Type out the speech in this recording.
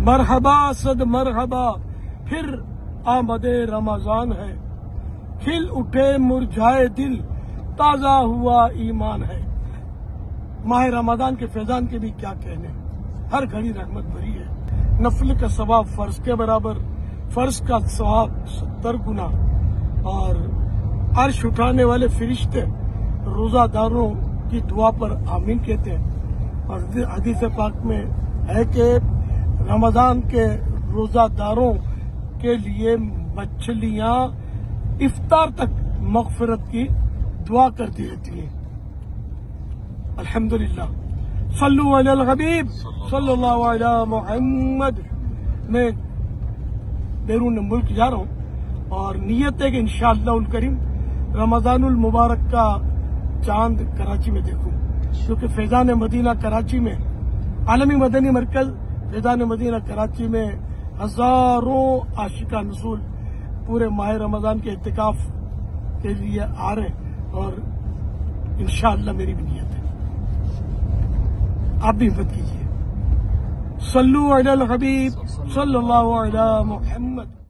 مرحبا صد مرحبا پھر آمد رمضان ہے، کھل اٹھے مرجھائے دل تازہ ہوا ایمان ہے۔ ماہ رمضان کے فیضان کے بھی کیا کہنے، ہر گھڑی رحمت بھری ہے۔ نفل کا ثواب فرض کے برابر، فرض کا ثواب 70 گنا، اور عرش اٹھانے والے فرشتے روزہ داروں کی دعا پر آمین کہتے ہیں۔ اور حدیث پاک میں ہے کہ رمضان کے روزہ داروں کے لیے مچھلیاں افطار تک مغفرت کی دعا کرتی رہتی ہیں۔ الحمدللہ، صلو علی الحبیب صلی اللہ علی محمد۔ میں بیرون ملک جا رہا ہوں اور نیت ہے کہ انشاءاللہ الکریم رمضان المبارک کا چاند کراچی میں دیکھوں، کیونکہ فیضان مدینہ کراچی میں، عالمی مدنی مرکز فیضان مدینہ کراچی میں ہزاروں عاشقان رسول پورے ماہ رمضان کے اعتکاف کے لیے آ رہے ہیں، اور انشاءاللہ میری بھی نیت ہے، آپ بھی ہمت کیجیے۔ صلو علی الحبیب صلی اللہ علی محمد۔